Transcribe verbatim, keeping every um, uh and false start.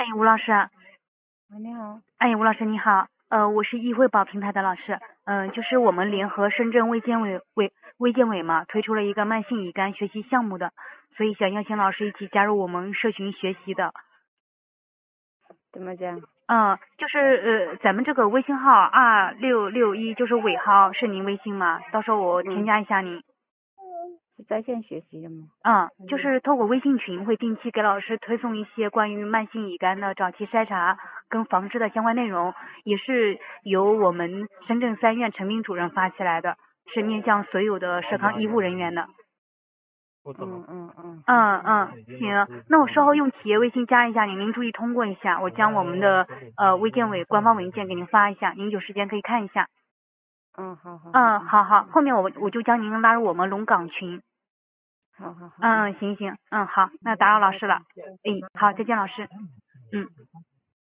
哎，吴老师。 喂，你好。 哎，吴老师你好，呃，我是易惠宝平台的老师，嗯、呃，就是我们联合深圳卫健委委卫健委嘛，推出了一个慢性乙肝学习项目的，所以想邀请老师一起加入我们社群学习的。 怎么讲？ 嗯，就是呃，咱们这个微信号二六六一就是尾号，是您微信吗？到时候我添加一下您。 是在线学习的吗？ 嗯，就是透过微信群会定期给老师推送一些关于慢性乙肝的早期筛查跟防治的相关内容，也是由我们深圳三院陈明主任发起来的，是面向所有的社康医护人员的。 嗯嗯嗯。 嗯嗯，行，那我稍后用企业微信加一下您，您注意通过一下，我将我们的呃卫健委官方文件给您发一下，您有时间可以看一下。 嗯，好好。 嗯，好好，后面我我就将您拉入我们龙岗群。 好好好。 嗯，行行，嗯好，那打扰老师了。哎，好，再见老师。嗯。